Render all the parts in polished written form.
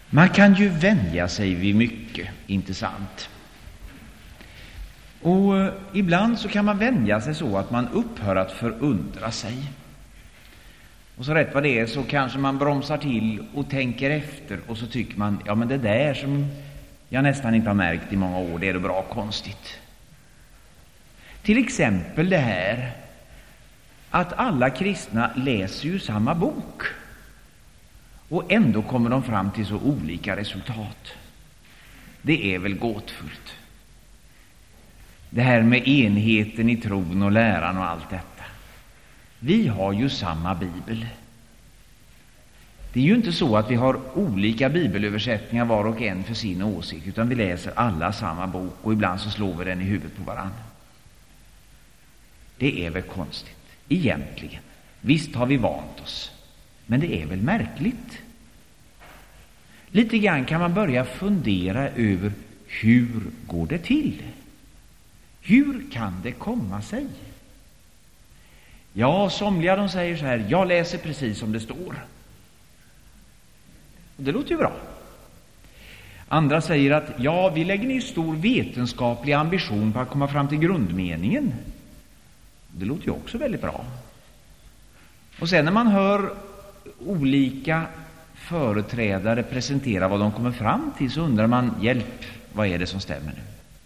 Man kan ju vänja sig vid mycket, inte sant? Och ibland så kan man vänja sig så att man upphör att förundra sig. Och så rätt vad det är så kanske man bromsar till och tänker efter, och så tycker man, ja men det där som jag nästan inte har märkt i många år, det är då bra konstigt. Till exempel det här att alla kristna läser ju samma bok, och ändå kommer de fram till så olika resultat. Det är väl gåtfullt. Det här med enheten i tron och läran och allt detta. Vi har ju samma bibel. Det är ju inte så att vi har olika bibelöversättningar var och en för sin åsikt, utan vi läser alla samma bok, och ibland så slår vi den i huvudet på varandra. Det är väl konstigt, egentligen. Visst har vi vant oss, men det är väl märkligt. Lite grann kan man börja fundera över hur går det till? Hur kan det komma sig? Ja, somliga de säger så här, jag läser precis som det står. Och det låter ju bra. Andra säger att ja, vi lägger ner stor vetenskaplig ambition på att komma fram till grundmeningen. Det låter ju också väldigt bra. Och sen när man hör olika företrädare presentera vad de kommer fram till, så undrar man, hjälp, vad är det som stämmer nu?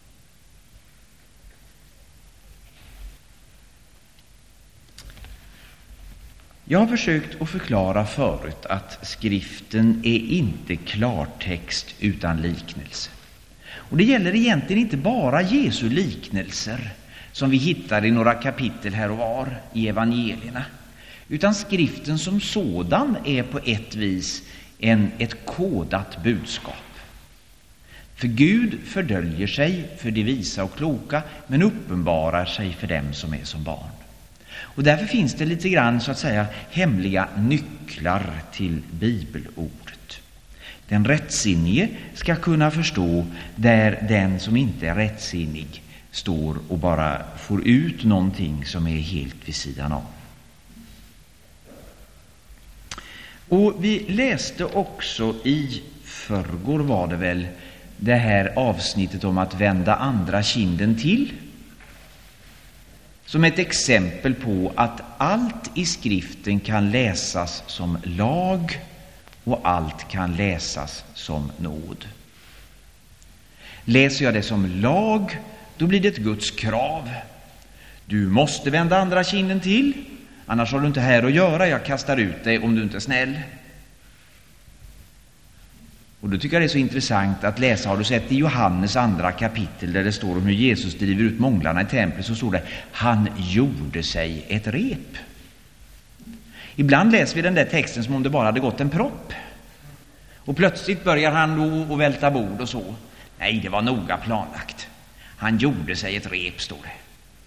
Jag har försökt att förklara förut att skriften är inte klartext utan liknelse. Och det gäller egentligen inte bara Jesu liknelser som vi hittar i några kapitel här och var i evangelierna, utan skriften som sådan är på ett vis ett kodat budskap. För Gud fördöljer sig för de visa och kloka, men uppenbarar sig för dem som är som barn. Och därför finns det lite grann så att säga hemliga nycklar till bibelordet. Den rättsinnige ska kunna förstå där den som inte är rättsinnig står och bara får ut någonting som är helt vid sidan av. Och vi läste också i förrgår, var det väl, det här avsnittet om att vända andra kinden till, som ett exempel på att allt i skriften kan läsas som lag och allt kan läsas som nåd. Läser jag det som lag, då blir det ett Guds krav. Du måste vända andra kinden till, annars har du inte här att göra, jag kastar ut dig om du inte är snäll. Och då tycker jag det är så intressant att läsa, har du sett i Johannes andra kapitel där det står om hur Jesus driver ut månglarna i templet, så står det, han gjorde sig ett rep. Ibland läser vi den där texten som om det bara hade gått en propp. Och plötsligt börjar han då att välta bord och så. Nej, det var noga planlagt. Han gjorde sig ett rep, står det.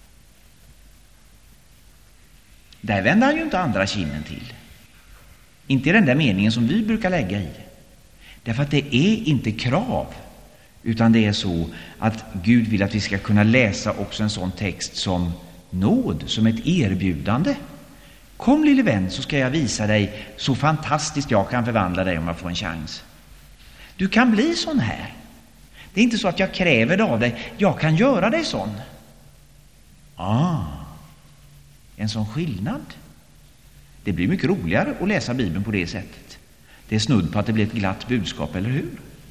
Där vänder han ju inte andra kinden till. Inte i den där meningen som vi brukar lägga i. Därför att det är inte krav, utan det är så att Gud vill att vi ska kunna läsa också en sån text som nåd, som ett erbjudande. Kom lille vän, så ska jag visa dig så fantastiskt jag kan förvandla dig om jag får en chans. Du kan bli sån här. Det är inte så att jag kräver det av dig, jag kan göra dig sån. En sån skillnad. Det blir mycket roligare att läsa Bibeln på det sättet. Det är snudd på att det blir ett glatt budskap, eller hur?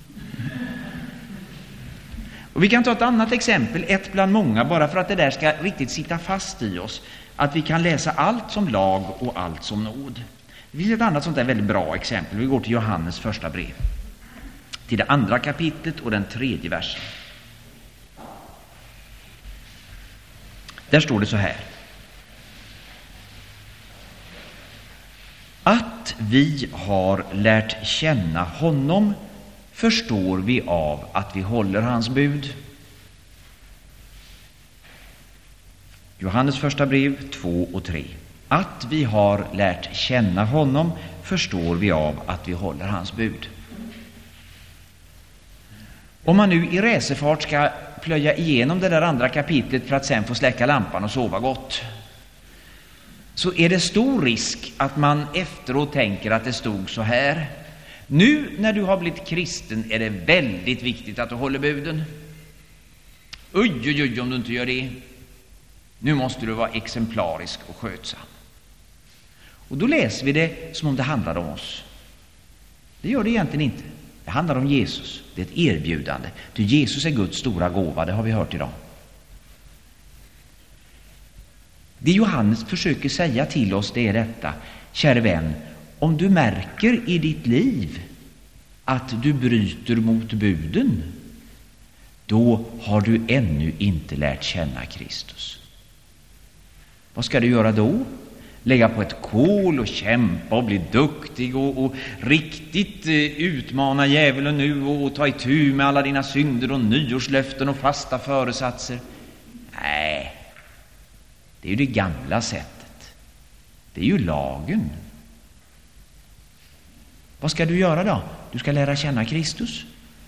Och vi kan ta ett annat exempel, ett bland många, bara för att det där ska riktigt sitta fast i oss. Att vi kan läsa allt som lag och allt som nåd. Det finns ett annat sånt där väldigt bra exempel. Vi går till Johannes första brev. Till det andra kapitlet och den 3:e versen. Där står det så här. Att vi har lärt känna honom förstår vi av att vi håller hans bud. Johannes första brev 2 och 3. Att vi har lärt känna honom förstår vi av att vi håller hans bud. Om man nu i resefart ska plöja igenom det där andra kapitlet för att sen få släcka lampan och sova gott, så är det stor risk att man efteråt tänker att det stod så här. Nu när du har blivit kristen är det väldigt viktigt att du håller buden. Oj, om du inte gör det. Nu måste du vara exemplarisk och skötsam. Och då läser vi det som om det handlar om oss. Det gör det egentligen inte. Det handlar om Jesus. Det är ett erbjudande. Ty Jesus är Guds stora gåva, det har vi hört idag. Det Johannes försöker säga till oss, det är detta: käre vän, om du märker i ditt liv att du bryter mot buden, då har du ännu inte lärt känna Kristus. Vad ska du göra då? Lägga på ett kol och kämpa och bli duktig och riktigt utmana djävulen nu och ta itu med alla dina synder och nyårslöften och fasta föresatser? Nej, det är ju det gamla sättet. Det är ju lagen. Vad ska du göra då? Du ska lära känna Kristus.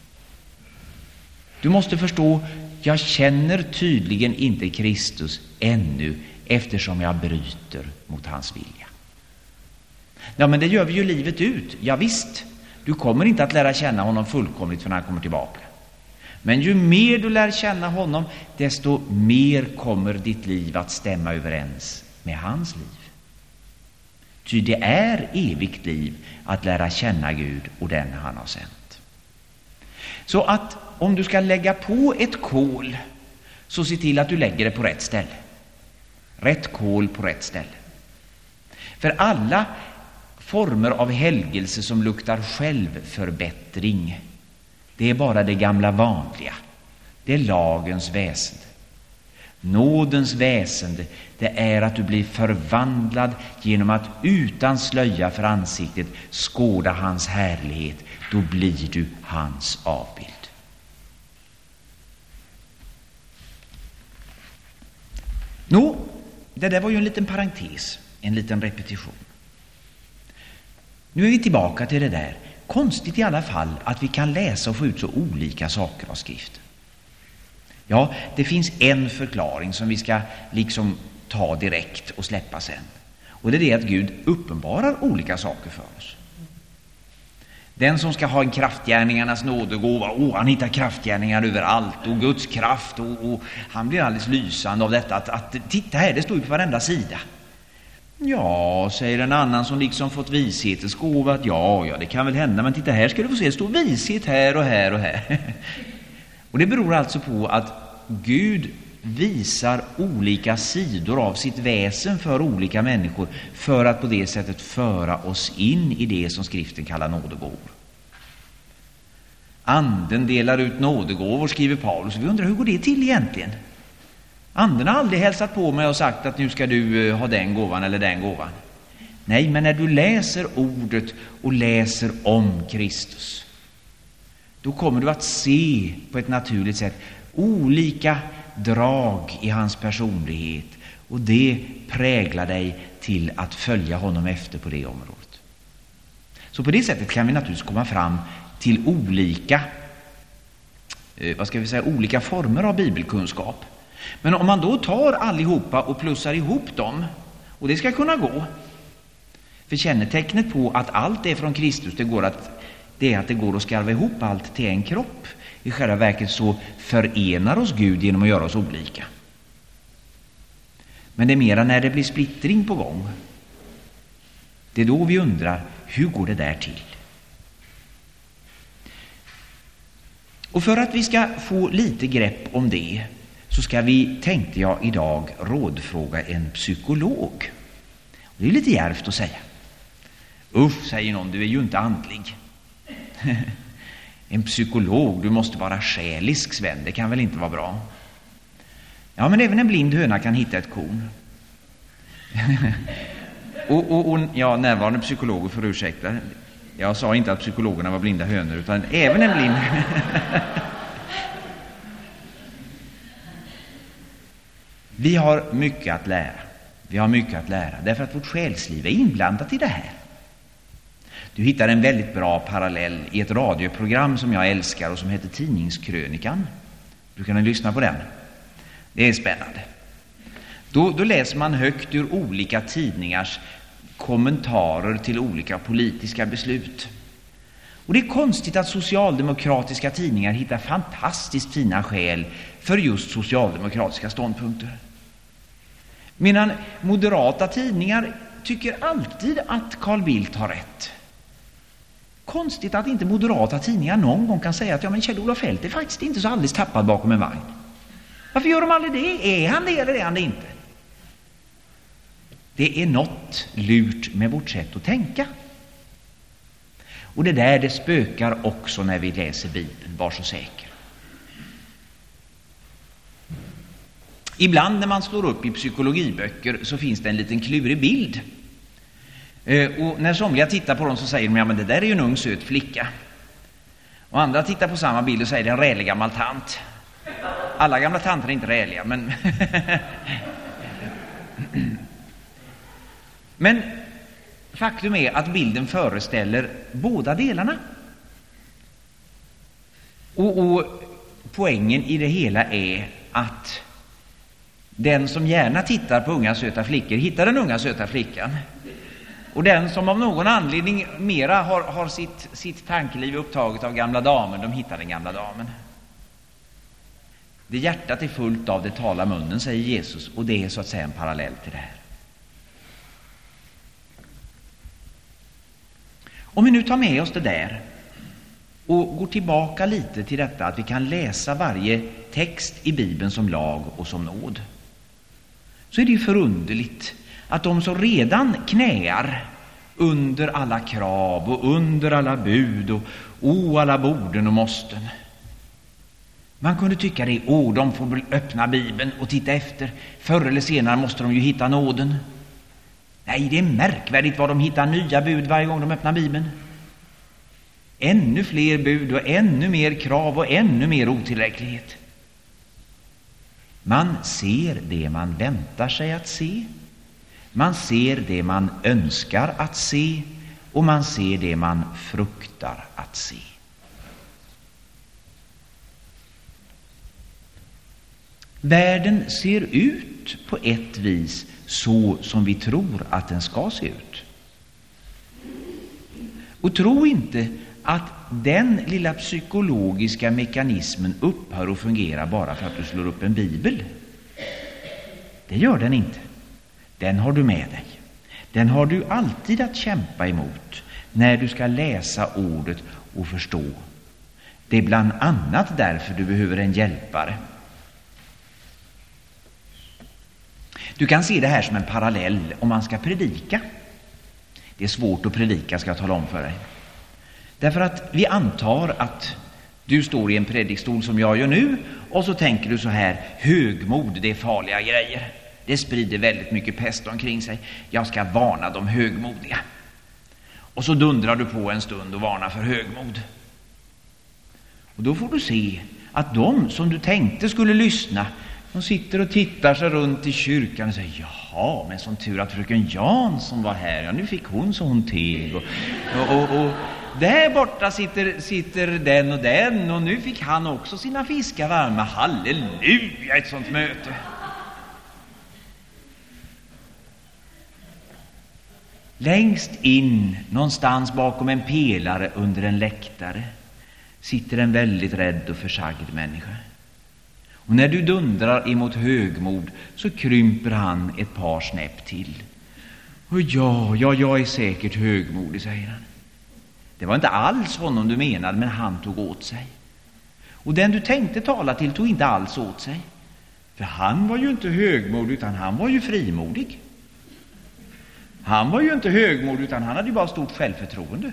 Du måste förstå, jag känner tydligen inte Kristus ännu eftersom jag bryter mot hans vilja. Ja, men det gör vi ju livet ut. Ja, visst, du kommer inte att lära känna honom fullkomligt för när han kommer tillbaka. Men ju mer du lär känna honom, desto mer kommer ditt liv att stämma överens med hans liv. Ty det är evigt liv att lära känna Gud och den han har sänt. Så att om du ska lägga på ett kol, så se till att du lägger det på rätt ställe. Rätt kol på rätt ställe. För alla former av helgelse som luktar självförbättring, det är bara det gamla vanliga. Det är lagens väsende. Nådens väsende, det är att du blir förvandlad genom att utan slöja för ansiktet skåda hans härlighet. Då blir du hans avbild. Nå, det där var ju en liten parentes, en liten repetition. Nu är vi tillbaka till det där. Konstigt i alla fall att vi kan läsa och få ut så olika saker av skriften. Ja, det finns en förklaring som vi ska liksom ta direkt och släppa sen. Och det är det att Gud uppenbarar olika saker för oss. Den som ska ha en kraftgärningarnas nådegåva, han hittar kraftgärningar överallt och Guds kraft och han blir alldeles lysande av detta att titta här, det står ju på varenda sida. Ja, säger en annan som liksom fått vishetens gåva, att ja, det kan väl hända, men titta här ska du få se, det står vishet här och här och här. Och det beror alltså på att Gud visar olika sidor av sitt väsen för olika människor för att på det sättet föra oss in i det som skriften kallar nådegåvor. Anden delar ut nådegåvor, skriver Paulus. Vi undrar, hur går det till egentligen? Anden har aldrig hälsat på mig och sagt att nu ska du ha den gåvan eller den gåvan. Nej, men när du läser ordet och läser om Kristus, då kommer du att se på ett naturligt sätt olika drag i hans personlighet, och det präglar dig till att följa honom efter på det området. Så på det sättet kan vi naturligtvis komma fram till olika olika former av bibelkunskap. Men om man då tar allihopa och plussar ihop dem, och det ska kunna gå, för kännetecknet på att allt är från Kristus, det är att det går att skarva ihop allt till en kropp. I själva verket så förenar oss Gud genom att göra oss olika. Men det är mera när det blir splittring på gång. Det är då vi undrar, hur går det där till? Och för att vi ska få lite grepp om det, så ska vi, tänkte jag idag, rådfråga en psykolog. Det är lite djärvt att säga. Usch, säger någon, du är ju inte andlig. En psykolog, du måste vara själisk, Sven, det kan väl inte vara bra? Ja, men även en blind höna kan hitta ett korn. och närvarande psykologer får ursäkta. Jag sa inte att psykologerna var blinda hönor, utan även en blind. Vi har mycket att lära. Vi har mycket att lära, därför att vårt själsliv är inblandat i det här. Du hittar en väldigt bra parallell i ett radioprogram som jag älskar och som heter Tidningskrönikan. Du kan lyssna på den. Det är spännande. Då läser man högt ur olika tidningars kommentarer till olika politiska beslut. Och det är konstigt att socialdemokratiska tidningar hittar fantastiskt fina skäl för just socialdemokratiska ståndpunkter. Medan moderata tidningar tycker alltid att Carl Bildt har rätt. Konstigt att inte moderata tidningar någon gång kan säga att ja, men Kjell-Olof Feldt är faktiskt inte så alldeles tappad bakom en vagn. Varför gör de aldrig det? Är han det eller är han det inte? Det är något lurt med vårt sätt att tänka. Och det där det spökar också när vi läser Bibeln, var så säker. Ibland när man slår upp i psykologiböcker så finns det en liten klurig bild. Och när somliga tittar på dem så säger de, ja men det där är ju en ung söt flicka. Och andra tittar på samma bild och säger, det är en rälig gammal tant. Alla gamla tanter är inte räliga, men... men faktum är att bilden föreställer båda delarna. Och poängen i det hela är att den som gärna tittar på unga söta flickor hittar den unga söta flickan. Och den som av någon anledning mera har sitt tankeliv upptaget av gamla damen, de hittar den gamla damen. Det hjärtat är fullt av, det talar munnen, säger Jesus, och det är så att säga en parallell till det här. Om vi nu tar med oss det där och går tillbaka lite till detta att vi kan läsa varje text i Bibeln som lag och som nåd, så är det ju förunderligt att de som redan knäar under alla krav och under alla bud och alla borden och måsten, man kunde tycka det, de får väl öppna Bibeln och titta efter, förr eller senare måste de ju hitta nåden. Nej, det är märkvärdigt vad de hittar nya bud varje gång de öppnar Bibeln. Ännu fler bud och ännu mer krav och ännu mer otillräcklighet. Man ser det man väntar sig att se. Man ser det man önskar att se. Och man ser det man fruktar att se. Världen ser ut på ett vis så som vi tror att den ska se ut. Och tro inte att den lilla psykologiska mekanismen upphör att fungera bara för att du slår upp en bibel. Det gör den inte. Den har du med dig. Den har du alltid att kämpa emot när du ska läsa ordet och förstå. Det är bland annat därför du behöver en hjälpare. Du kan se det här som en parallell om man ska predika. Det är svårt att predika, ska jag tala om för dig. Därför att vi antar att du står i en predikstol som jag gör nu, och så tänker du så här: högmod, det är farliga grejer. Det sprider väldigt mycket pest omkring sig. Jag ska varna de högmodiga. Och så dundrar du på en stund och varnar för högmod. Och då får du se att de som du tänkte skulle lyssna, de sitter och tittar sig runt i kyrkan och säger: jaha, men som tur att fröken Jansson var här. Ja, nu fick hon så hon teg. Och där borta sitter den och nu fick han också sina fiskar varma. Halleluja, ett sånt möte. Längst in, någonstans bakom en pelare under en läktare, sitter en väldigt rädd och försagd människa. Och när du dundrar emot högmod så krymper han ett par snäpp till. Och jag är säkert högmodig, säger han. Det var inte alls honom du menade, men han tog åt sig. Och den du tänkte tala till tog inte alls åt sig. För han var ju inte högmodig, utan han var ju frimodig. Han var ju inte högmodig, utan han hade ju bara stort självförtroende.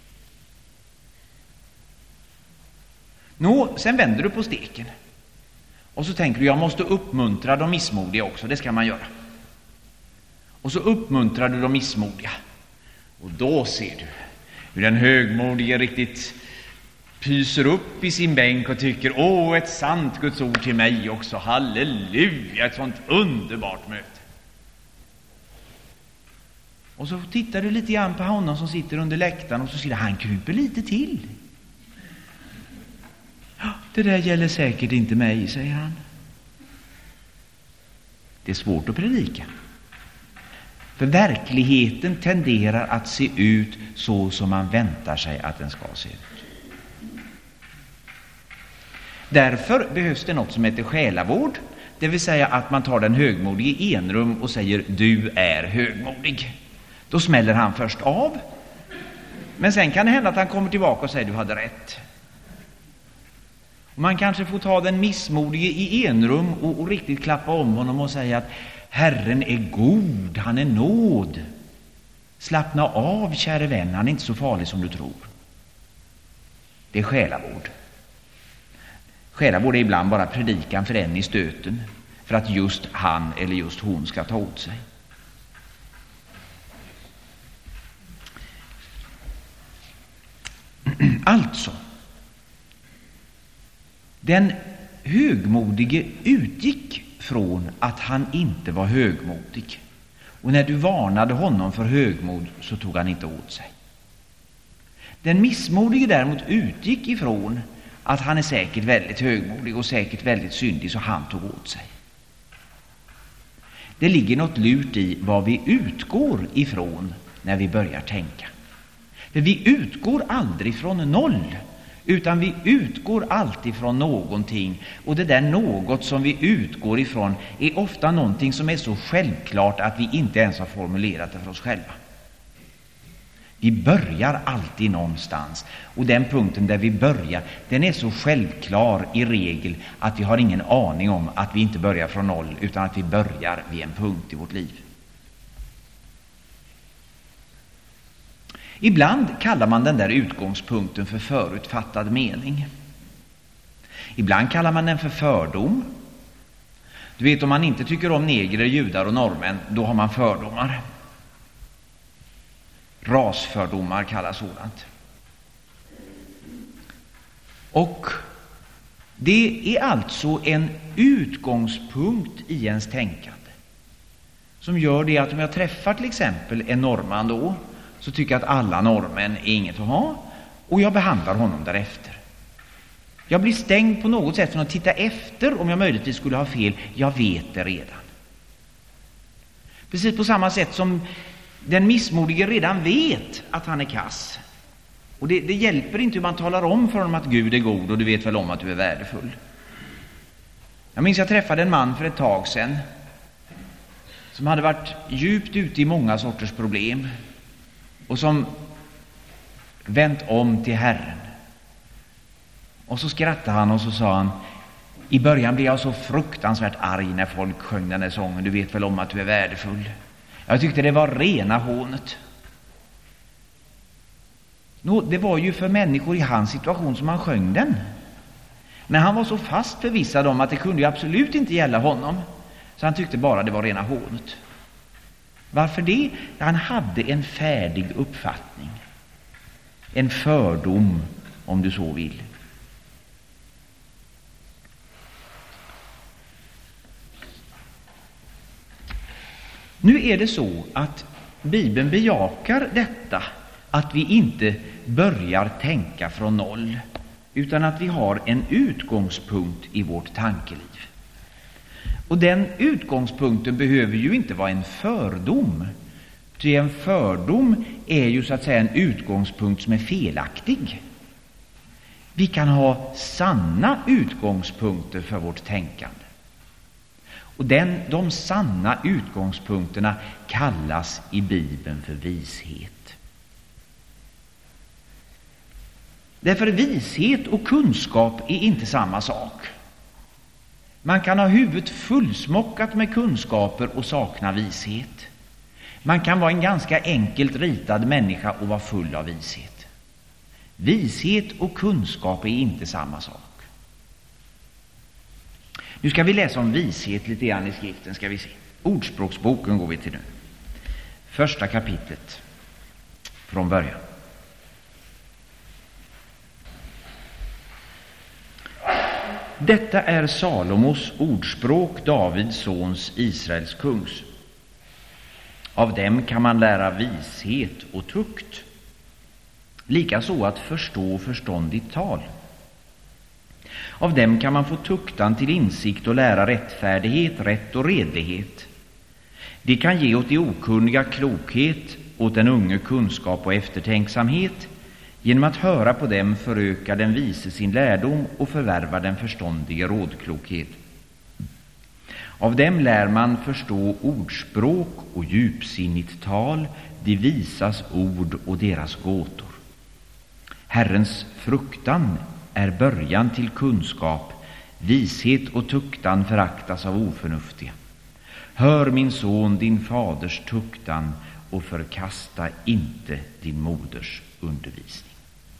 Sen vänder du på steken. Och så tänker du: jag måste uppmuntra de missmodiga också, det ska man göra. Och så uppmuntrar du de missmodiga. Och då ser du hur den högmodige riktigt pyser upp i sin bänk och tycker: ett sant Guds ord till mig också, halleluja, ett sånt underbart möte. Och så tittar du lite grann på honom som sitter under läktaren och så ser du: han kryper lite till. Det där gäller säkert inte mig, säger han. Det är svårt att predika. För verkligheten tenderar att se ut så som man väntar sig att den ska se ut. Därför behövs det något som heter själavård, det vill säga att man tar den högmodige i enrum och säger du är högmodig. Då smäller han först av, men sen kan det hända att han kommer tillbaka och säger du hade rätt. Och man kanske får ta den missmodige i enrum och riktigt klappa om honom och säga att Herren är god, han är nåd. Slappna av, käre vän, han är inte så farlig som du tror. Det är själavård. Själavård är ibland bara predikan för en i stöten, för att just han eller just hon ska ta åt sig. Alltså, den högmodige utgick från att han inte var högmodig. Och när du varnade honom för högmod så tog han inte åt sig. Den missmodige däremot utgick ifrån att han är säkert väldigt högmodig och säkert väldigt syndig, så han tog åt sig. Det ligger något lurt i vad vi utgår ifrån när vi börjar tänka. För vi utgår aldrig från noll, utan vi utgår alltid från någonting. Och det där något som vi utgår ifrån är ofta någonting som är så självklart att vi inte ens har formulerat det för oss själva. Vi börjar alltid någonstans, och den punkten där vi börjar, den är så självklar i regel att vi har ingen aning om att vi inte börjar från noll, utan att vi börjar vid en punkt i vårt liv. Ibland kallar man den där utgångspunkten för förutfattad mening. Ibland kallar man den för fördom. Du vet, om man inte tycker om negrer, judar och norrmän, då har man fördomar. Rasfördomar kallas sådant. Och det är alltså en utgångspunkt i ens tänkande som gör det att om jag träffar till exempel en norrman då, så tycker jag att alla norrmän är inget att ha, och jag behandlar honom därefter. Jag blir stängd på något sätt från att titta efter om jag möjligtvis skulle ha fel. Jag vet det redan. Precis på samma sätt som den missmodige redan vet att han är kass. Och det hjälper inte hur man talar om för honom att Gud är god och du vet väl om att du är värdefull. Jag minns jag träffade en man för ett tag sedan som hade varit djupt ute i många sorters problem och som vänt om till Herren. Och så skrattade han och så sa han: i början blev jag så fruktansvärt arg när folk sjöng den här sången, du vet väl om att du är värdefull. Jag tyckte det var rena hånet. Det var ju för människor i hans situation som han sjöng den. Men han var så fast förvissad om att det kunde ju absolut inte gälla honom, så han tyckte bara det var rena hånet. Varför det? Han hade en färdig uppfattning. En fördom, om du så vill. Nu är det så att Bibeln bejakar detta, att vi inte börjar tänka från noll, utan att vi har en utgångspunkt i vårt tankeliv. Och den utgångspunkten behöver ju inte vara en fördom. Ty en fördom är ju så att säga en utgångspunkt som är felaktig. Vi kan ha sanna utgångspunkter för vårt tänkande. Och de sanna utgångspunkterna kallas i Bibeln för vishet. Därför vishet och kunskap är inte samma sak. Man kan ha huvudet fullsmockat med kunskaper och sakna vishet. Man kan vara en ganska enkelt ritad människa och vara full av vishet. Vishet och kunskap är inte samma sak. Nu ska vi läsa om vishet lite grann i skriften, ska vi se. Ordspråksboken går vi till nu. Första kapitlet från början. Detta är Salomos ordspråk, Davids sons, Israels kungs. Av dem kan man lära vishet och tukt, likaså att förstå förståndigt tal. Av dem kan man få tuktan till insikt och lära rättfärdighet, rätt och redlighet. Det kan ge åt de okunniga klokhet, åt den unge kunskap och eftertänksamhet. Genom att höra på dem förökar den vise sin lärdom och förvärvar den förståndige rådklokhet. Av dem lär man förstå ordspråk och djupsinnigt tal, de visas ord och deras gåtor. Herrens fruktan är början till kunskap, vishet och tuktan föraktas av oförnuftiga. Hör, min son, din faders tuktan och förkasta inte din moders undervisning.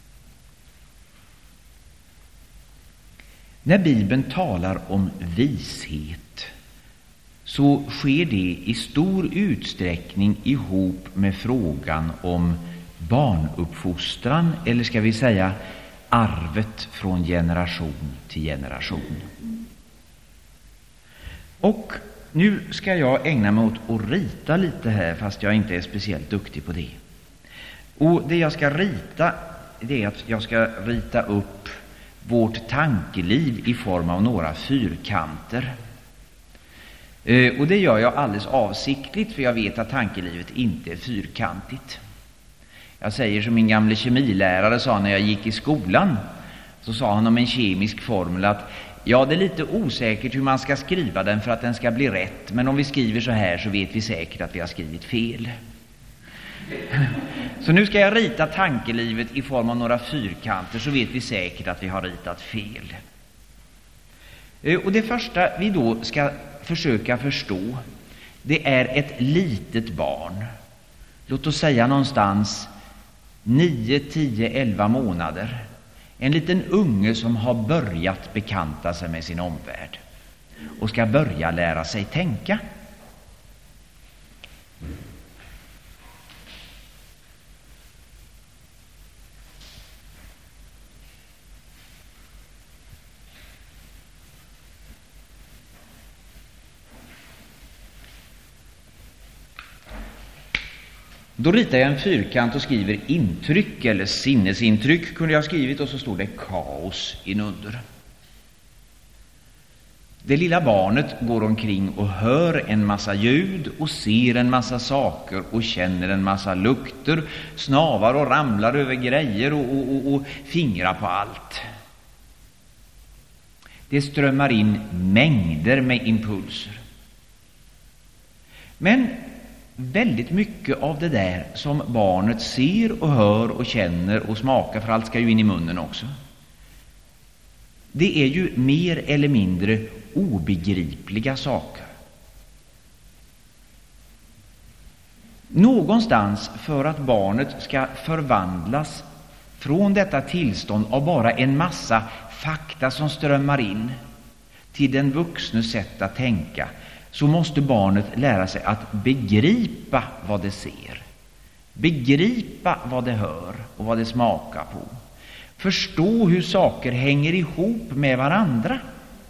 När Bibeln talar om vishet så sker det i stor utsträckning ihop med frågan om barnuppfostran, eller ska vi säga arvet från generation till generation. Och nu ska jag ägna mig åt att rita lite här, fast jag inte är speciellt duktig på det. Och det jag ska rita, det är att jag ska rita upp vårt tankeliv i form av några fyrkanter. Och det gör jag alldeles avsiktligt, för jag vet att tankelivet inte är fyrkantigt. Jag säger som min gamla kemilärare sa när jag gick i skolan. Så sa han om en kemisk formel att ja, det är lite osäkert hur man ska skriva den för att den ska bli rätt. Men om vi skriver så här så vet vi säkert att vi har skrivit fel. Så nu ska jag rita tankelivet i form av några fyrkanter, så vet vi säkert att vi har ritat fel. Och det första vi då ska försöka förstå, det är ett litet barn. Låt oss säga någonstans 9, 10, 11 månader. En liten unge som har börjat bekanta sig med sin omvärld och ska börja lära sig tänka. Då ritar jag en fyrkant och skriver intryck eller sinnesintryck kunde jag ha skrivit, och så står det kaos inunder. Det lilla barnet går omkring och hör en massa ljud och ser en massa saker och känner en massa lukter, snavar och ramlar över grejer och fingrar på allt. Det strömmar in mängder med impulser. Men väldigt mycket av det där som barnet ser och hör och känner och smakar, för allt ska ju in i munnen också, det är ju mer eller mindre obegripliga saker. Någonstans för att barnet ska förvandlas från detta tillstånd av bara en massa fakta som strömmar in till den vuxnes sätt att tänka, så måste barnet lära sig att begripa vad det ser, begripa vad det hör och vad det smakar på, förstå hur saker hänger ihop med varandra.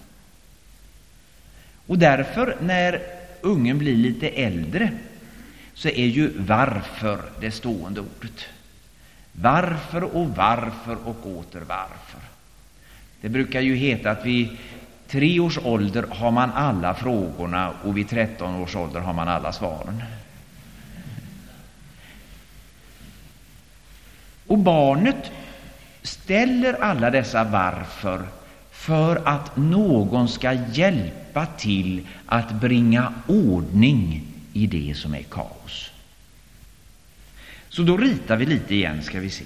Och därför, när ungen blir lite äldre, så är ju varför det stående ordet. Varför och åter varför. Det brukar ju heta att vid 3 års ålder har man alla frågorna och vid 13 års ålder har man alla svaren. Och barnet ställer alla dessa varför för att någon ska hjälpa till att bringa ordning i det som är kaos. Så då ritar vi lite igen, ska vi se.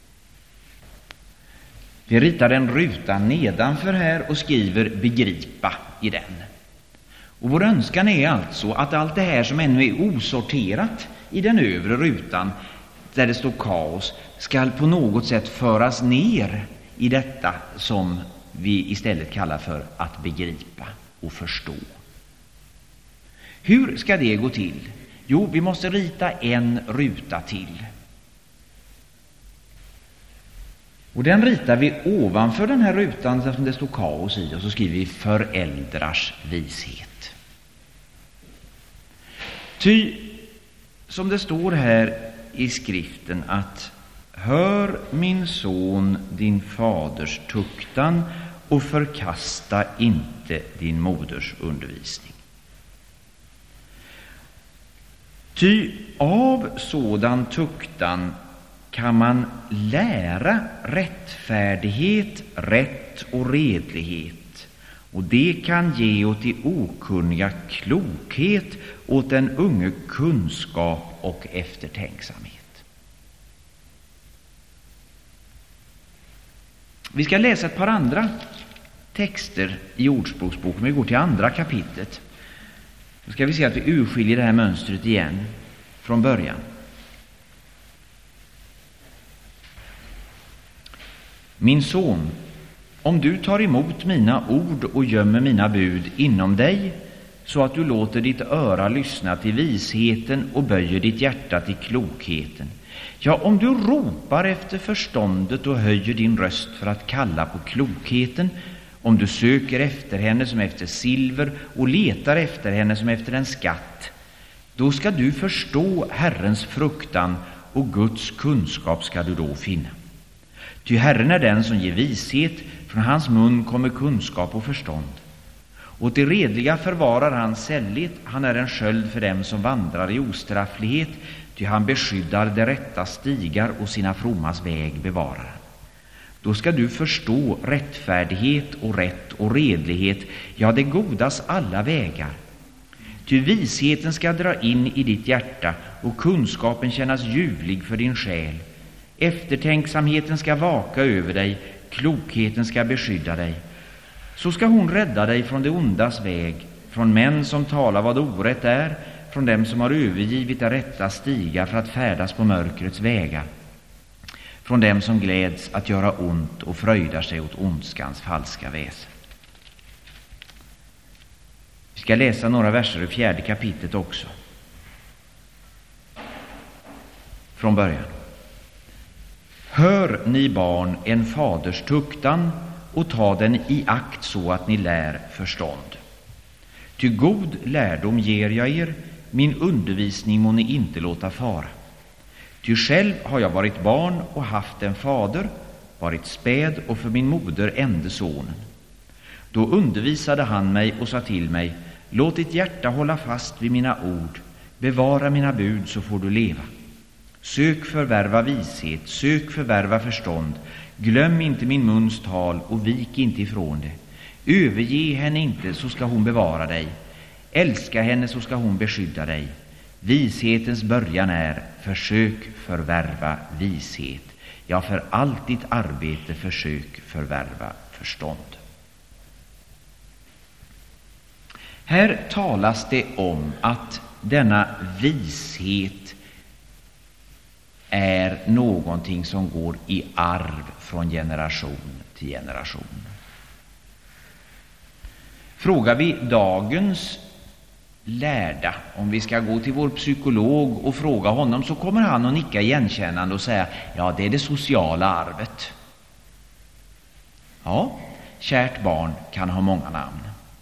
Vi ritar en ruta nedanför här och skriver begripa i den. Och vår önskan är alltså att allt det här som ännu är osorterat i den övre rutan, där det står kaos, ska på något sätt föras ner i detta som vi istället kallar för att begripa och förstå. Hur ska det gå till? Jo, vi måste rita en ruta till. Och den ritar vi ovanför den här rutan som det står kaos i, och så skriver vi föräldrars vishet. Ty, som det står här i skriften, att hör, min son, din faders tuktan och förkasta inte din moders undervisning. Ty av sådan tuktan kan man lära rättfärdighet, rätt och redlighet, och det kan ge åt de okunniga klokhet, åt den unge kunskap och eftertänksamhet. Vi ska läsa ett par andra texter i Ordspråksboken. Vi går till andra kapitlet. Då ska vi se att vi urskiljer det här mönstret igen från början. Min son, om du tar emot mina ord och gömmer mina bud inom dig, så att du låter ditt öra lyssna till visheten och böjer ditt hjärta till klokheten. Ja, om du ropar efter förståndet och höjer din röst för att kalla på klokheten, om du söker efter henne som efter silver och letar efter henne som efter en skatt, då ska du förstå Herrens fruktan, och Guds kunskap ska du då finna. Ty Herren är den som ger vishet, från hans mun kommer kunskap och förstånd. Åt det redliga förvarar han sällhet, han är en sköld för dem som vandrar i ostrafflighet, ty han beskyddar de rätta stigar och sina frommas väg bevarar. Då ska du förstå rättfärdighet och rätt och redlighet, ja, det godas alla vägar. Ty visheten ska dra in i ditt hjärta, och kunskapen kännas ljuvlig för din själ. Eftertänksamheten ska vaka över dig, klokheten ska beskydda dig. Så ska hon rädda dig från det ondas väg, från män som talar vad orätt är, från dem som har övergivit det rätta stiga för att färdas på mörkrets vägar, från dem som gläds att göra ont och fröjdar sig åt ondskans falska väsen. Vi ska läsa några verser i 4:e kapitlet också. Från början. Hör, ni barn, en faders tuktan, och ta den i akt så att ni lär förstånd. Ty god lärdom ger jag er, min undervisning må ni inte låta fara. Ty själv har jag varit barn och haft en fader, varit späd och för min moder ende sonen. Då undervisade han mig och sa till mig, låt ditt hjärta hålla fast vid mina ord, bevara mina bud så får du leva. Sök förvärva vishet, sök förvärva förstånd, glöm inte min muns tal och vik inte ifrån det. Överge henne inte, så ska hon bevara dig. Älska henne, så ska hon beskydda dig. Vishetens början är, försök förvärva vishet. Ja, för allt ditt arbete försök förvärva förstånd. Här talas det om att denna vishet är någonting som går i arv från generation till generation. Frågar vi dagens lärda, om vi ska gå till vår psykolog och fråga honom, så kommer han att nicka igenkännande och säga, ja, det är det sociala arvet. Ja, kärt barn kan ha många namn.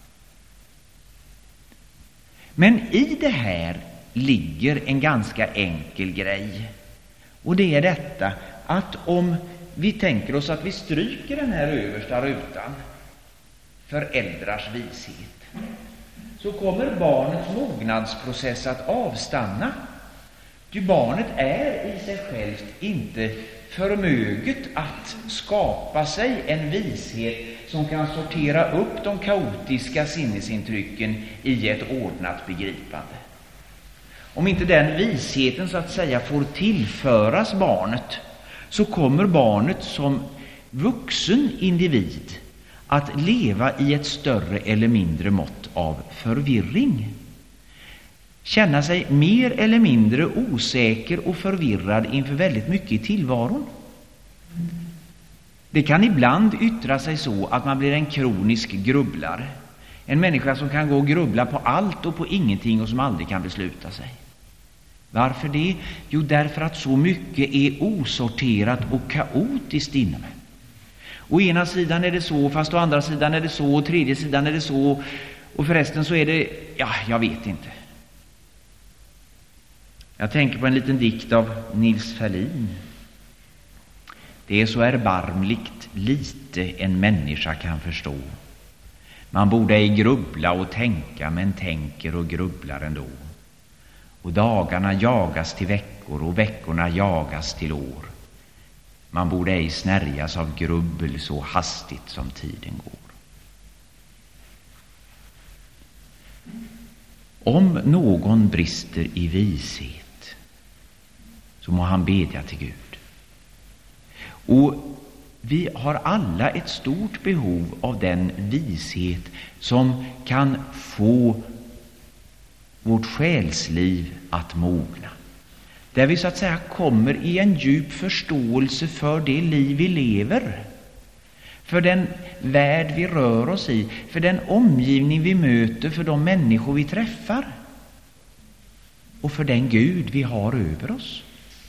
Men i det här ligger en ganska enkel grej. Och det är detta, att om vi tänker oss att vi stryker den här översta rutan, föräldrars vishet, så kommer barnets mognadsprocess att avstanna. Ty barnet är i sig självt inte förmöget att skapa sig en vishet som kan sortera upp de kaotiska sinnesintrycken i ett ordnat begripande. Om inte den visheten så att säga får tillföras barnet, så kommer barnet som vuxen individ att leva i ett större eller mindre mått av förvirring. Känna sig mer eller mindre osäker och förvirrad inför väldigt mycket i tillvaron. Det kan ibland yttra sig så att man blir en kronisk grubblare. En människa som kan gå och grubbla på allt och på ingenting och som aldrig kan besluta sig. Varför det? Jo, därför att så mycket är osorterat och kaotiskt inom. Å ena sidan är det så, fast å andra sidan är det så, och tredje sidan är det så, och förresten så är det, ja, jag vet inte. Jag tänker på en liten dikt av Nils Ferlin. Det är så erbarmligt lite en människa kan förstå. Man borde ej grubbla och tänka, men tänker och grubblar ändå. och dagarna jagas till veckor och veckorna jagas till år. Man borde ej snärjas av grubbel så hastigt som tiden går. Om någon brister i vishet, så må han bedja till Gud. Och vi har alla ett stort behov av den vishet som kan få vårt själsliv att mogna. Där vi så att säga kommer i en djup förståelse för det liv vi lever, för den värld vi rör oss i, för den omgivning vi möter, för de människor vi träffar och för den Gud vi har över oss.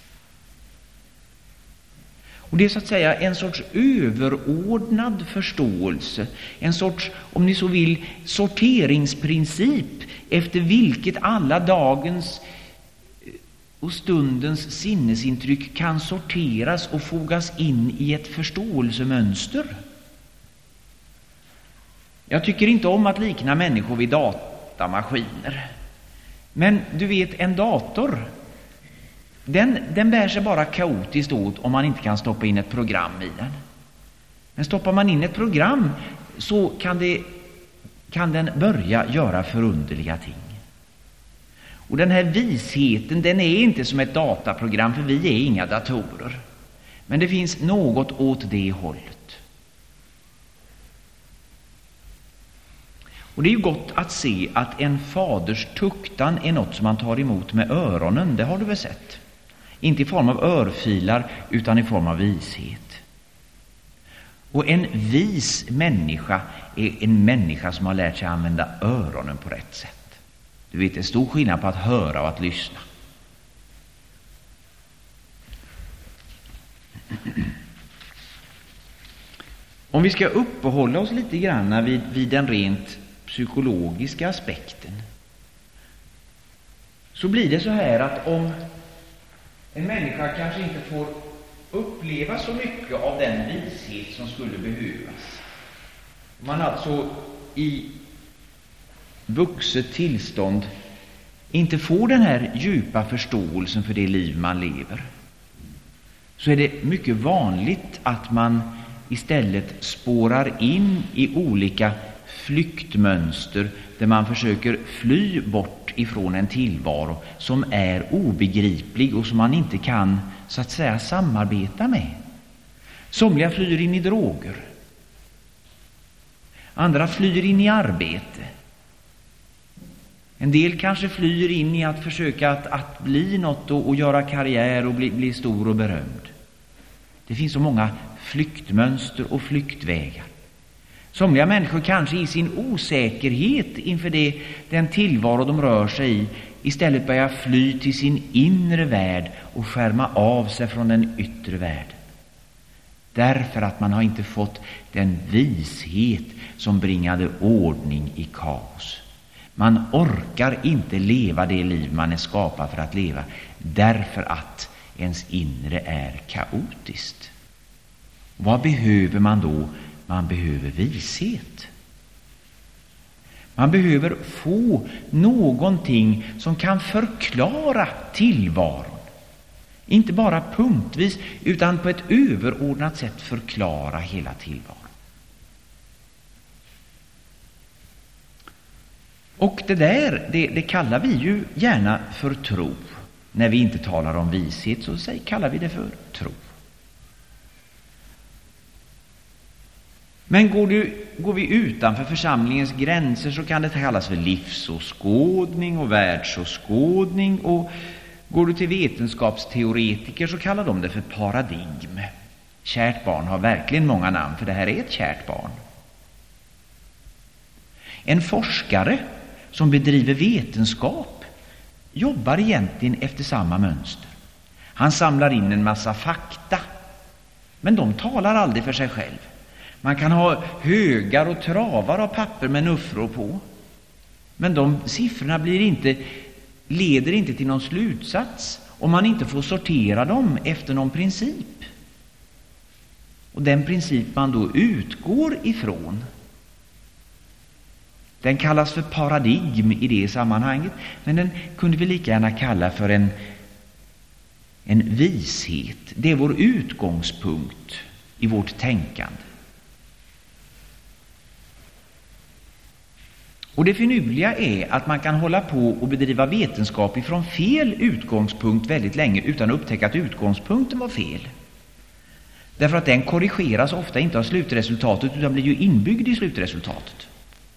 Och det är så att säga en sorts överordnad förståelse, en sorts, om ni så vill, sorteringsprincip efter vilket alla dagens och stundens sinnesintryck kan sorteras och fogas in i ett förståelsemönster. Jag tycker inte om att likna människor vid datamaskiner. Men du vet, en dator, den bär sig bara kaotiskt åt om man inte kan stoppa in ett program i den. Men stoppar man in ett program så kan den börja göra förunderliga ting. Och den här visheten, den är inte som ett dataprogram, för vi är inga datorer. Men det finns något åt det hållet. Och det är ju gott att se att en faders tuktan är något som man tar emot med öronen, det har du väl sett. Inte i form av örfilar utan i form av vishet. Och en vis människa är en människa som har lärt sig använda öronen på rätt sätt. Du vet, det är stor skillnad på att höra och att lyssna. Om vi ska uppehålla oss lite grann vid den rent psykologiska aspekten, så blir det så här att om en människa kanske inte får uppleva så mycket av den vishet som skulle behövas, man alltså i vuxet tillstånd inte får den här djupa förståelsen för det liv man lever, så är det mycket vanligt att man istället spårar in i olika flyktmönster där man försöker fly bort ifrån en tillvaro som är obegriplig och som man inte kan så att säga samarbeta med. Somliga flyr in i droger, andra flyr in i arbete, en del kanske flyr in i att försöka att bli något och göra karriär och bli stor och berömd. Det finns så många flyktmönster och flyktvägar. Somliga människor kanske i sin osäkerhet inför den tillvaro de rör sig i istället börjar fly till sin inre värld och skärma av sig från den yttre världen. Därför att man har inte fått den vishet som bringade ordning i kaos. Man orkar inte leva det liv man är skapad för att leva, därför att ens inre är kaotiskt. Vad behöver man då? Man behöver vishet. Man behöver få någonting som kan förklara tillvaron. Inte bara punktvis, utan på ett överordnat sätt förklara hela tillvaron. Och det kallar vi ju gärna för tro. När vi inte talar om vishet så kallar vi det för tro. Men går vi utanför församlingens gränser så kan det kallas för livsåskådning och världsåskådning, och går du till vetenskapsteoretiker så kallar de det för paradigm. Kärt barn har verkligen många namn, för det här är ett kärt barn. En forskare som bedriver vetenskap jobbar egentligen efter samma mönster. Han samlar in en massa fakta, men de talar aldrig för sig själv. Man kan ha högar och travar av papper med nuffror på, men de siffrorna leder inte till någon slutsats om man inte får sortera dem efter någon princip. Och den princip man då utgår ifrån, Den kallas för paradigm i det sammanhanget, men den kunde vi lika gärna kalla för en vishet. Det är vår utgångspunkt i vårt tänkande. Och det finurliga är att man kan hålla på och bedriva vetenskap ifrån fel utgångspunkt väldigt länge utan att upptäcka att utgångspunkten var fel. Därför att den korrigeras ofta inte av slutresultatet utan blir ju inbyggd i slutresultatet.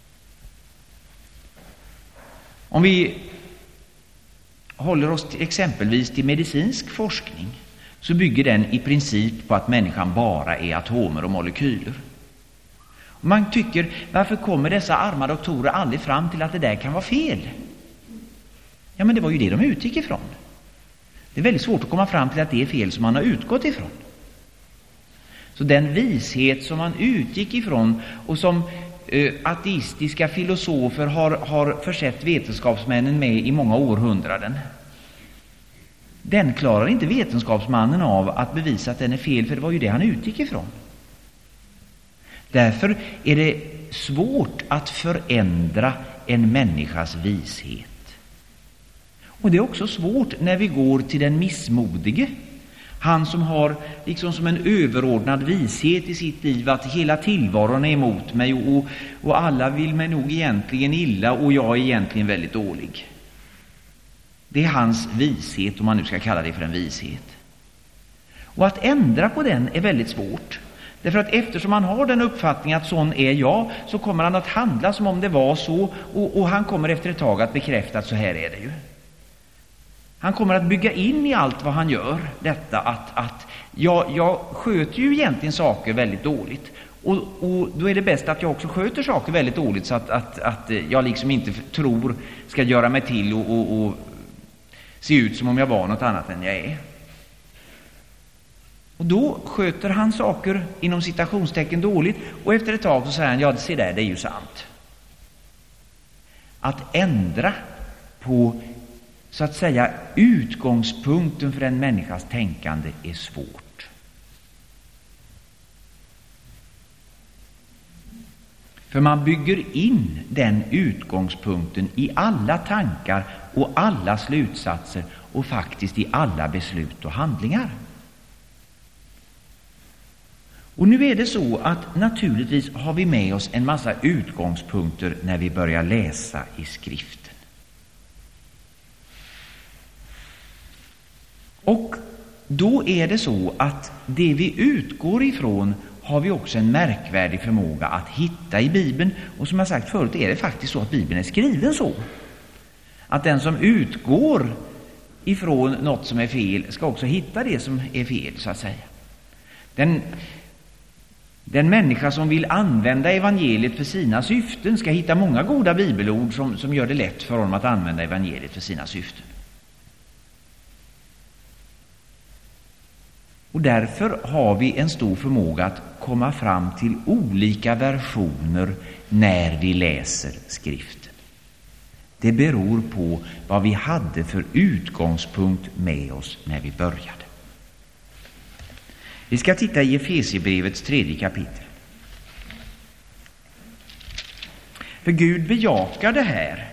Om vi håller oss exempelvis till medicinsk forskning, så bygger den i princip på att människan bara är atomer och molekyler. Och man tycker, varför kommer dessa arma doktorer aldrig fram till att det där kan vara fel? Ja, men det var ju det de utgick ifrån. Det är väldigt svårt att komma fram till att det är fel som man har utgått ifrån. Så den vishet som man utgick ifrån och som ateistiska filosofer har försett vetenskapsmännen med i många århundraden, den klarar inte vetenskapsmannen av att bevisa att den är fel, för det var ju det han utgick ifrån. Därför är det svårt att förändra en människas vishet. Och det är också svårt när vi går till den missmodige, han som har liksom som en överordnad vishet i sitt liv att hela tillvaron är emot mig och alla vill mig nog egentligen illa och jag är egentligen väldigt dålig. Det är hans vishet, om man nu ska kalla det för en vishet. Och att ändra på den är väldigt svårt. Därför att eftersom han har den uppfattningen att sån är jag, så kommer han att handla som om det var så, och han kommer efter ett tag att bekräfta att så här är det ju. Han kommer att bygga in i allt vad han gör detta att jag sköter ju egentligen saker väldigt dåligt. Och då är det bäst att jag också sköter saker väldigt dåligt, så att jag liksom inte tror ska göra mig till och se ut som om jag var något annat än jag är. Och då sköter han saker inom citationstecken dåligt, och efter ett tag så säger han, ja, se där, det är ju sant. Att ändra på, så att säga, utgångspunkten för en människas tänkande är svårt. För man bygger in den utgångspunkten i alla tankar och alla slutsatser och faktiskt i alla beslut och handlingar. Och nu är det så att naturligtvis har vi med oss en massa utgångspunkter när vi börjar läsa i skriften. Och då är det så att det vi utgår ifrån har vi också en märkvärdig förmåga att hitta i Bibeln. Och som jag sagt förut är det faktiskt så att Bibeln är skriven så att den som utgår ifrån något som är fel ska också hitta det som är fel, så att säga. Den människa som vill använda evangeliet för sina syften ska hitta många goda bibelord som gör det lätt för honom att använda evangeliet för sina syften. Och därför har vi en stor förmåga att komma fram till olika versioner när vi läser skriften. Det beror på vad vi hade för utgångspunkt med oss när vi började. Vi ska titta i Efesierbrevets 3:e kapitel. För Gud bejakar det här.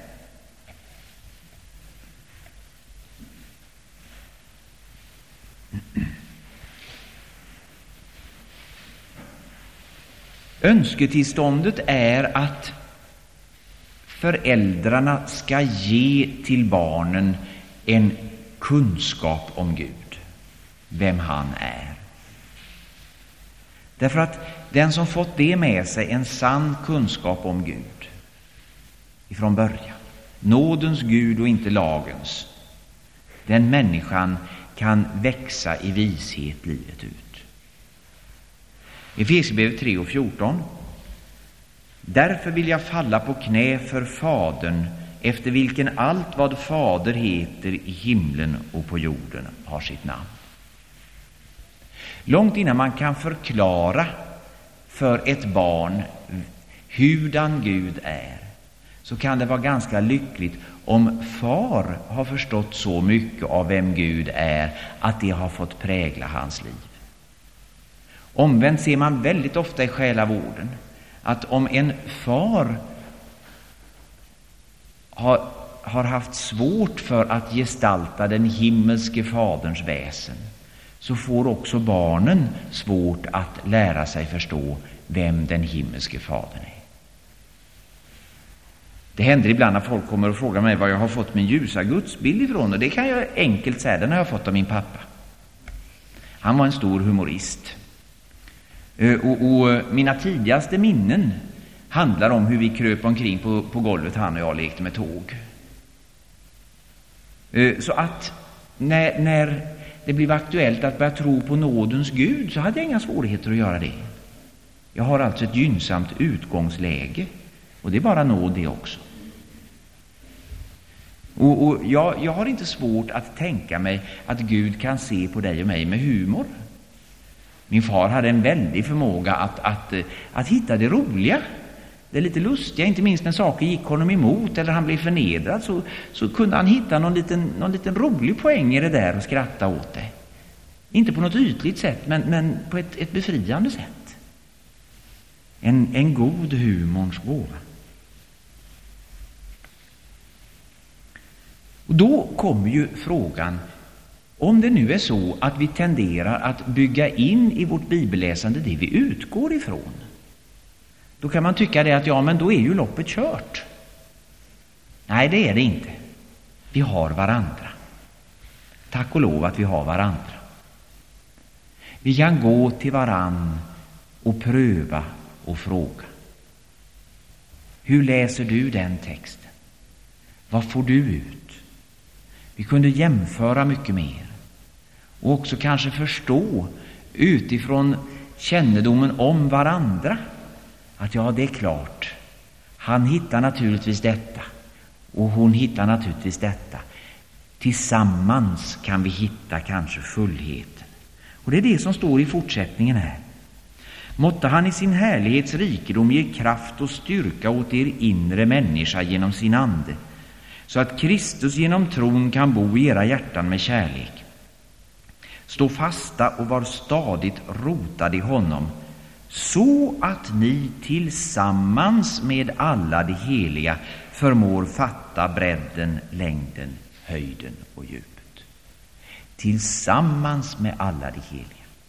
Önsketillståndet är att föräldrarna ska ge till barnen en kunskap om Gud, vem han är. Därför att den som fått det med sig, en sann kunskap om Gud ifrån början, nådens Gud och inte lagens, den människan kan växa i vishet livet ut. Efesierbrevet 3:14. Därför vill jag falla på knä för Fadern, efter vilken allt vad fader heter i himlen och på jorden har sitt namn. Långt innan man kan förklara för ett barn hurdan Gud är, så kan det vara ganska lyckligt om far har förstått så mycket av vem Gud är att det har fått prägla hans liv. Omvänt ser man väldigt ofta i själavården att om en far har haft svårt för att gestalta den himmelske faderns väsen, så får också barnen svårt att lära sig förstå vem den himmelske fadern är. Det händer ibland när folk kommer och frågar mig var jag har fått min ljusa gudsbild ifrån, och det kan jag enkelt säga, den har jag fått av min pappa. Han var en stor humorist. Och mina tidigaste minnen handlar om hur vi kröp omkring på golvet, han och jag lekte med tåg. Så att när det blev aktuellt att börja tro på nådens Gud, så hade jag inga svårigheter att göra det. Jag har alltså ett gynnsamt utgångsläge, och det är bara nåd det också. Och jag har inte svårt att tänka mig att Gud kan se på dig och mig med humor. Min far hade en väldig förmåga att hitta det roliga, det lite lustiga. Inte minst när saker gick honom emot eller han blev förnedrad, så kunde han hitta någon liten rolig poäng i det där och skratta åt det. Inte på något ytligt sätt, men på ett befriande sätt. En god humorns gåva. Och då kommer ju frågan, om det nu är så att vi tenderar att bygga in i vårt bibelläsande det vi utgår ifrån, då kan man tycka det att ja, men då är ju loppet kört. Nej, det är det inte. Vi har varandra. Tack och lov att vi har varandra. Vi kan gå till varann och pröva och fråga. Hur läser du den texten? Vad får du ut? Vi kunde jämföra mycket mer och också kanske förstå utifrån kännedomen om varandra att ja, det är klart, han hittar naturligtvis detta och hon hittar naturligtvis detta. Tillsammans kan vi hitta kanske fullheten. Och det är det som står i fortsättningen här. Måtte han i sin härlighets rikedom ge kraft och styrka åt er inre människa genom sin ande, så att Kristus genom tron kan bo i era hjärtan med kärlek. Stå fasta och var stadigt rotade i honom, så att ni tillsammans med alla de heliga förmår fatta bredden, längden, höjden och djupet. Tillsammans med alla de heliga.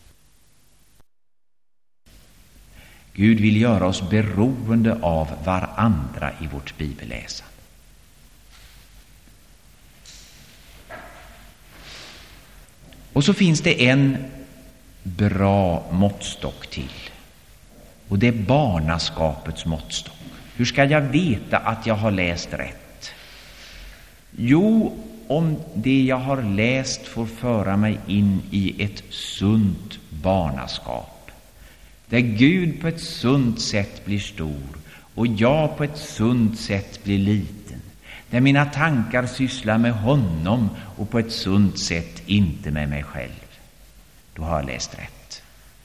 Gud vill göra oss beroende av varandra i vårt bibelläsande. Och så finns det en bra måttstock till. Och det är barnaskapets måttstock. Hur ska jag veta att jag har läst rätt? Jo, om det jag har läst får föra mig in i ett sunt barnaskap, där Gud på ett sunt sätt blir stor och jag på ett sunt sätt blir liten, där mina tankar sysslar med honom och på ett sunt sätt inte med mig själv, då har jag läst rätt.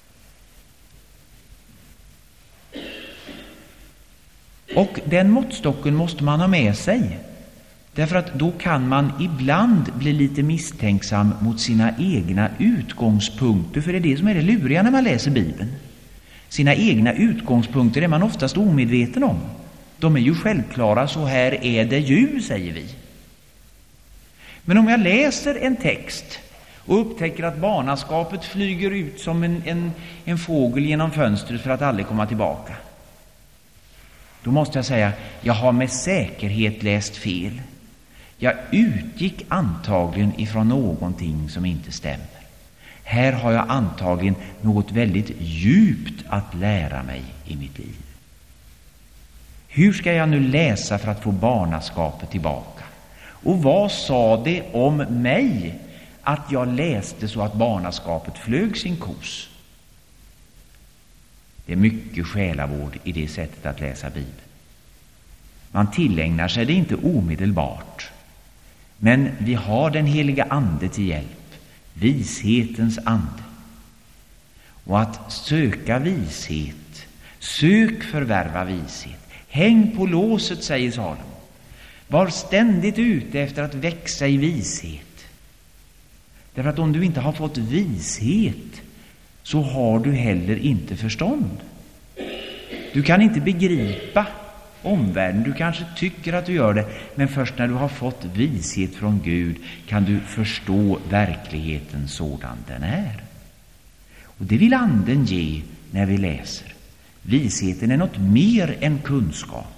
Och den måttstocken måste man ha med sig, därför att då kan man ibland bli lite misstänksam mot sina egna utgångspunkter, för det är det som är det luriga när man läser Bibeln. Sina egna utgångspunkter är man oftast omedveten om. De är ju självklara, så här är det ju, säger vi. Men om jag läser en text och upptäcker att barnaskapet flyger ut som en fågel genom fönstret för att aldrig komma tillbaka, då måste jag säga, jag har med säkerhet läst fel. Jag utgick antagligen ifrån någonting som inte stämmer. Här har jag antagligen något väldigt djupt att lära mig i mitt liv. Hur ska jag nu läsa för att få barnaskapet tillbaka? Och vad sa det om mig att jag läste så att barnaskapet flög sin kos? Det är mycket själavård i det sättet att läsa Bibeln. Man tillägnar sig det inte omedelbart, men vi har den heliga ande till hjälp, vishetens ande. Och att söka vishet, sök förvärva vishet. Häng på låset, säger Salomo. Var ständigt ute efter att växa i vishet. Därför att om du inte har fått vishet, så har du heller inte förstånd. Du kan inte begripa omvärlden. Du kanske tycker att du gör det, men först när du har fått vishet från Gud kan du förstå verkligheten sådan den är. Och det vill Anden ge när vi läser. Visheten är något mer än kunskap.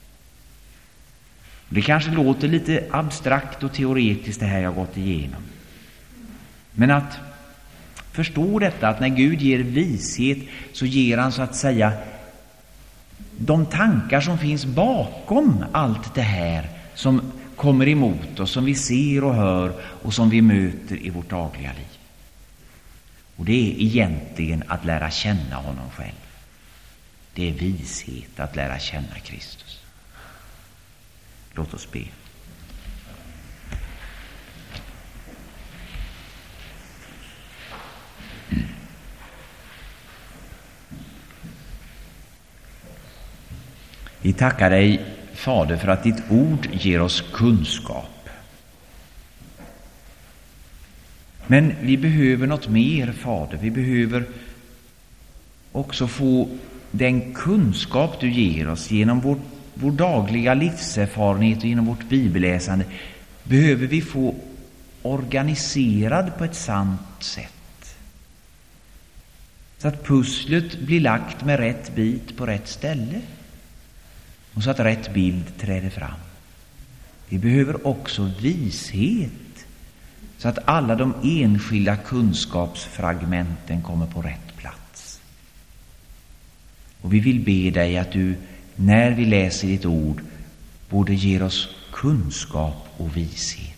Det kanske låter lite abstrakt och teoretiskt det här jag gått igenom. Men att förstå detta, att när Gud ger vishet så ger han så att säga de tankar som finns bakom allt det här som kommer emot oss, som vi ser och hör och som vi möter i vårt dagliga liv. Och det är egentligen att lära känna honom själv. Det är vishet att lära känna Kristus. Låt oss be. Vi tackar dig, Fader, för att ditt ord ger oss kunskap. Men vi behöver något mer, Fader. Vi behöver också få den kunskap du ger oss genom vår dagliga livserfarenhet och genom vårt bibelläsande. Behöver vi få organiserad på ett sant sätt. Så att pusslet blir lagt med rätt bit på rätt ställe. Och så att rätt bild träder fram. Vi behöver också vishet. Så att alla de enskilda kunskapsfragmenten kommer på rätt plats. Och vi vill be dig att du, när vi läser ditt ord, både ger oss kunskap och vishet.